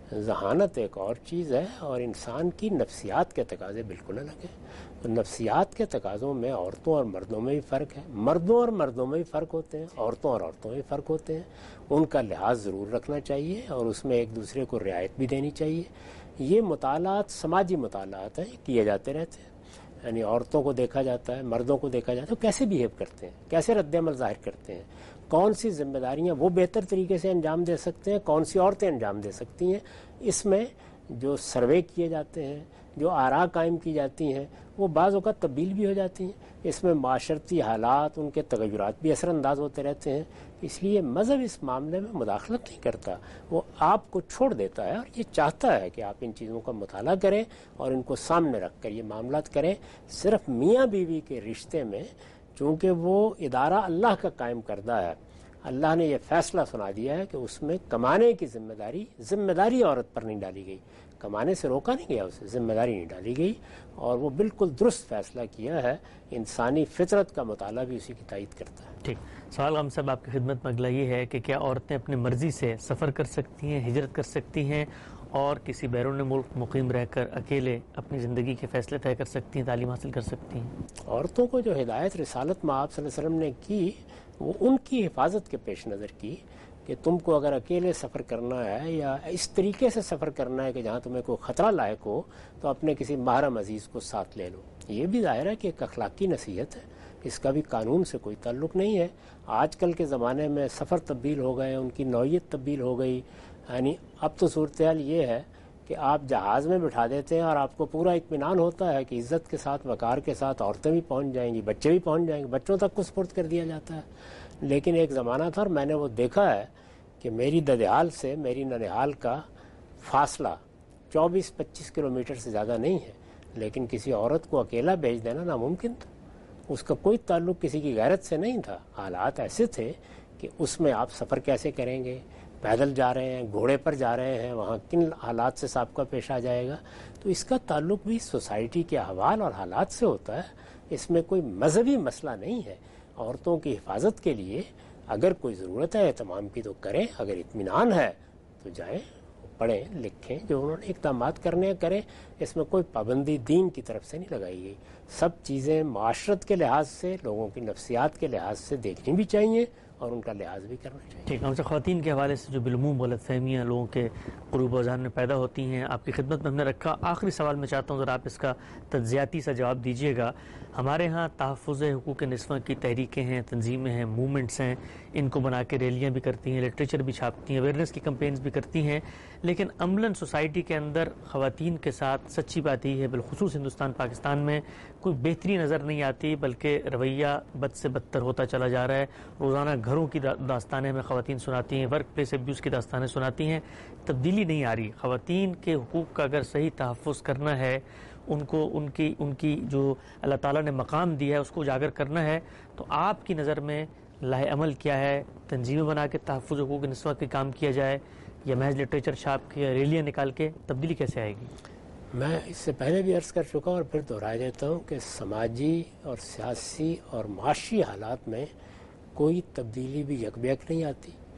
ذہانت ایک اور چیز ہے اور انسان کی نفسیات کے تقاضے بالکل الگ ہیں. تو نفسیات کے تقاضوں میں عورتوں اور مردوں میں بھی فرق ہے، مردوں اور مردوں میں بھی فرق ہوتے ہیں، عورتوں اور عورتوں میں بھی فرق ہوتے ہیں. ان کا لحاظ ضرور رکھنا چاہیے اور اس میں ایک دوسرے کو رعایت بھی دینی چاہیے. یہ مطالعات سماجی مطالعات ہیں، کیے جاتے رہتے ہیں. یعنی عورتوں کو دیکھا جاتا ہے، مردوں کو دیکھا جاتا ہے، کیسے بیہیو کرتے ہیں، کیسے رد عمل ظاہر کرتے ہیں، کون سی ذمہ داریاں وہ بہتر طریقے سے انجام دے سکتے ہیں، کون سی عورتیں انجام دے سکتی ہیں. اس میں جو سروے کیے جاتے ہیں، جو آراء قائم کی جاتی ہیں، وہ بعض اوقات تبدیل بھی ہو جاتی ہیں. اس میں معاشرتی حالات، ان کے تغیرات بھی اثر انداز ہوتے رہتے ہیں. اس لیے مذہب اس معاملے میں مداخلت نہیں کرتا، وہ آپ کو چھوڑ دیتا ہے اور یہ چاہتا ہے کہ آپ ان چیزوں کا مطالعہ کریں اور ان کو سامنے رکھ کر یہ معاملات کریں. صرف میاں بیوی کے رشتے میں چونکہ وہ ادارہ اللہ کا قائم کردہ ہے، اللہ نے یہ فیصلہ سنا دیا ہے کہ اس میں کمانے کی ذمہ داری ذمہ داری عورت پر نہیں ڈالی گئی، کمانے سے روکا نہیں گیا، اسے ذمہ داری نہیں ڈالی گئی، اور وہ بالکل درست فیصلہ کیا ہے. انسانی فطرت کا مطالعہ بھی اسی کی تائید کرتا ہے. ٹھیک. سوال ہم سب آپ کی خدمت میں اگلا یہ ہے کہ کیا عورتیں اپنی مرضی سے سفر کر سکتی ہیں، ہجرت کر سکتی ہیں، اور کسی بیرون ملک مقیم رہ کر اکیلے اپنی زندگی کے فیصلے طے کر سکتی ہیں، تعلیم حاصل کر سکتی ہیں؟ عورتوں کو جو ہدایت رسالت میں آپ صلی اللہ علیہ وسلم نے کی وہ ان کی حفاظت کے پیش نظر کی کہ تم کو اگر اکیلے سفر کرنا ہے یا اس طریقے سے سفر کرنا ہے کہ جہاں تمہیں کوئی خطرہ لاحق ہو تو اپنے کسی محرم عزیز کو ساتھ لے لو. یہ بھی ظاہر ہے کہ ایک اخلاقی نصیحت ہے، اس کا بھی قانون سے کوئی تعلق نہیں ہے. آج کل کے زمانے میں سفر تبدیل ہو گئے، ان کی نوعیت تبدیل ہو گئی. یعنی اب تو صورتحال یہ ہے کہ آپ جہاز میں بٹھا دیتے ہیں اور آپ کو پورا اطمینان ہوتا ہے کہ عزت کے ساتھ، وقار کے ساتھ عورتیں بھی پہنچ جائیں گی، بچے بھی پہنچ جائیں گے، بچوں تک کو سپرد کر دیا جاتا ہے. لیکن ایک زمانہ تھا اور میں نے وہ دیکھا ہے کہ میری ددیال سے میری ننیہال کا فاصلہ چوبیس پچیس کلومیٹر سے زیادہ نہیں ہے، لیکن کسی عورت کو اکیلا بھیج دینا ناممکن تھا. اس کا کوئی تعلق کسی کی غیرت سے نہیں تھا. حالات ایسے تھے کہ اس میں آپ سفر کیسے کریں گے، پیدل جا رہے ہیں، گھوڑے پر جا رہے ہیں، وہاں کن حالات سے سابقہ پیش آ جائے گا. تو اس کا تعلق بھی سوسائٹی کے احوال اور حالات سے ہوتا ہے. اس میں کوئی مذہبی مسئلہ نہیں ہے. عورتوں کی حفاظت کے لیے اگر کوئی ضرورت ہے اہتمام کی تو کریں، اگر اطمینان ہے تو جائیں، پڑھیں، لکھیں، جو انہوں نے اقدامات کرنے ہیں کریں. اس میں کوئی پابندی دین کی طرف سے نہیں لگائی گئی. سب چیزیں معاشرت کے لحاظ سے، لوگوں کی نفسیات کے لحاظ سے دیکھنی بھی چاہیے اور ان کا لحاظ بھی کرنا چاہیے. ٹھیک. ہم سے خواتین کے حوالے سے جو بالعموم غلط فہمیاں لوگوں کے قلوب و اذہان میں پیدا ہوتی ہیں آپ کی خدمت میں ہم نے رکھا. آخری سوال میں چاہتا ہوں ذرا آپ اس کا تجزیاتی سا جواب دیجیے گا. ہمارے ہاں تحفظ حقوق نسواں کی تحریکیں ہیں، تنظیمیں ہیں، موومنٹس ہیں، ان کو بنا کے ریلیاں بھی کرتی ہیں، لٹریچر بھی چھاپتی ہیں، اویئرنیس کی کمپینز بھی کرتی ہیں، لیکن عملاً سوسائٹی کے اندر خواتین کے ساتھ سچی بات یہ ہے بالخصوص ہندوستان پاکستان میں کوئی بہتری نظر نہیں آتی، بلکہ رویہ بد سے بدتر ہوتا چلا جا رہا ہے. روزانہ گھروں کی داستانیں ہمیں خواتین سناتی ہیں، ورک پلیس ابیوز کی داستانیں سناتی ہیں، تبدیلی نہیں آ رہی. خواتین کے حقوق کا اگر صحیح تحفظ کرنا ہے، ان کو ان کی ان کی جو اللہ تعالیٰ نے مقام دیا ہے اس کو اجاگر کرنا ہے، تو آپ کی نظر میں لاہ عمل کیا ہے؟ تنظیمیں بنا کے تحفظ حقوق نسواں کے کام کیا جائے یا محض لٹریچر چھاپ کے ریلیاں نکال کے تبدیلی کیسے آئے گی؟ میں اس سے پہلے بھی عرض کر چکا اور پھر دہرا دیتا ہوں کہ سماجی اور سیاسی اور معاشی حالات میں کوئی تبدیلی بھی یک بیک نہیں آتی.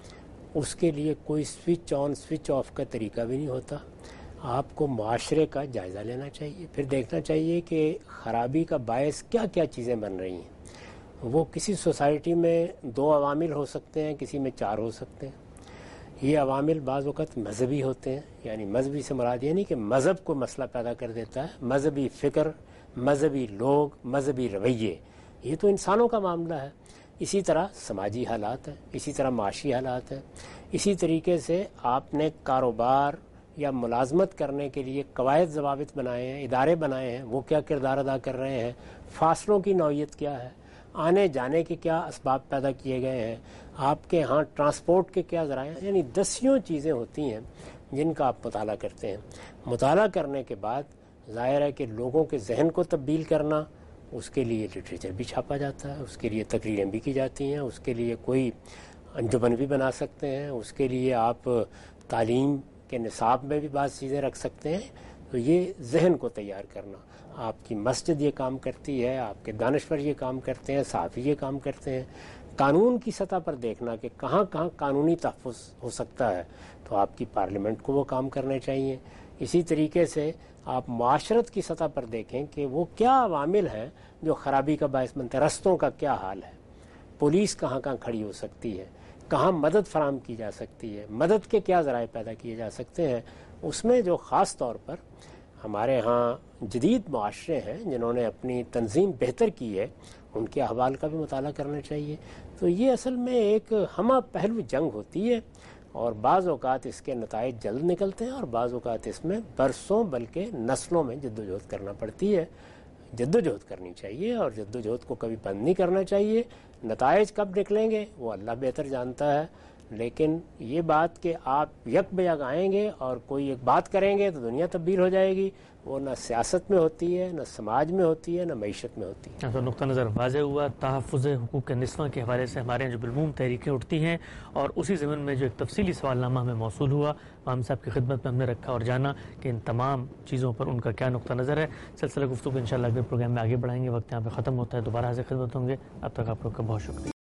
اس کے لیے کوئی سوئچ آن سوئچ آف کا طریقہ بھی نہیں ہوتا. آپ کو معاشرے کا جائزہ لینا چاہیے, پھر دیکھنا چاہیے کہ خرابی کا باعث کیا کیا چیزیں بن رہی ہیں. وہ کسی سوسائٹی میں دو عوامل ہو سکتے ہیں, کسی میں چار ہو سکتے ہیں. یہ عوامل بعض وقت مذہبی ہوتے ہیں, یعنی مذہبی سے مراد یہ نہیں کہ مذہب کو مسئلہ پیدا کر دیتا ہے, مذہبی فکر, مذہبی لوگ, مذہبی رویے, یہ تو انسانوں کا معاملہ ہے. اسی طرح سماجی حالات ہیں, اسی طرح معاشی حالات ہیں. اسی طریقے سے آپ نے کاروبار یا ملازمت کرنے کے لیے قواعد ضوابط بنائے ہیں, ادارے بنائے ہیں, وہ کیا کردار ادا کر رہے ہیں, فاصلوں کی نوعیت کیا ہے, آنے جانے کے کیا اسباب پیدا کیے گئے ہیں, آپ کے ہاں ٹرانسپورٹ کے کیا ذرائع ہیں. یعنی دسیوں چیزیں ہوتی ہیں جن کا آپ مطالعہ کرتے ہیں. مطالعہ کرنے کے بعد ظاہر ہے کہ لوگوں کے ذہن کو تبدیل کرنا, اس کے لیے لٹریچر بھی چھاپا جاتا ہے, اس کے لیے تقریریں بھی کی جاتی ہیں, اس کے لیے کوئی انجمن بھی بنا سکتے ہیں, اس کے لیے آپ تعلیم کے نصاب میں بھی بعض چیزیں رکھ سکتے ہیں. تو یہ ذہن کو تیار کرنا, آپ کی مسجد یہ کام کرتی ہے, آپ کے دانشور یہ کام کرتے ہیں, صحافی یہ کام کرتے ہیں. قانون کی سطح پر دیکھنا کہ کہاں کہاں قانونی تحفظ ہو سکتا ہے, تو آپ کی پارلیمنٹ کو وہ کام کرنے چاہیے. اسی طریقے سے آپ معاشرت کی سطح پر دیکھیں کہ وہ کیا عوامل ہیں جو خرابی کا باعث بنتے ہیں. رستوں کا کیا حال ہے, پولیس کہاں کہاں کھڑی ہو سکتی ہے, کہاں مدد فراہم کی جا سکتی ہے, مدد کے کیا ذرائع پیدا کیے جا سکتے ہیں. اس میں جو خاص طور پر ہمارے ہاں جدید معاشرے ہیں جنہوں نے اپنی تنظیم بہتر کی ہے, ان کے احوال کا بھی مطالعہ کرنا چاہیے. تو یہ اصل میں ایک ہمہ پہلو جنگ ہوتی ہے, اور بعض اوقات اس کے نتائج جلد نکلتے ہیں, اور بعض اوقات اس میں برسوں بلکہ نسلوں میں جد و جہد کرنا پڑتی ہے. جد و جہد کرنی چاہیے, اور جد و جہد کو کبھی بند نہیں کرنا چاہیے. نتائج کب نکلیں گے وہ اللہ بہتر جانتا ہے, لیکن یہ بات کہ آپ یک بیک آئیں گے اور کوئی ایک بات کریں گے تو دنیا تبدیل ہو جائے گی, وہ نہ سیاست میں ہوتی ہے, نہ سماج میں ہوتی ہے, نہ معیشت میں ہوتی ہے. تو نقطہ نظر واضح ہوا. تحفظ حقوق نسواں کے حوالے سے ہمارے یہاں جو بالعموم تحریکیں اٹھتی ہیں, اور اسی ضمن میں جو ایک تفصیلی سوال نامہ ہمیں موصول ہوا, امام صاحب کی خدمت میں ہم نے رکھا اور جانا کہ ان تمام چیزوں پر ان کا کیا نقطہ نظر ہے. سلسلہ گفتگو انشاءاللہ اگلے پروگرام میں آگے بڑھائیں گے. وقت یہاں پہ ختم ہوتا ہے, دوبارہ حاضر خدمت ہوں گے. اب تک آپ لوگ کا بہت شکریہ.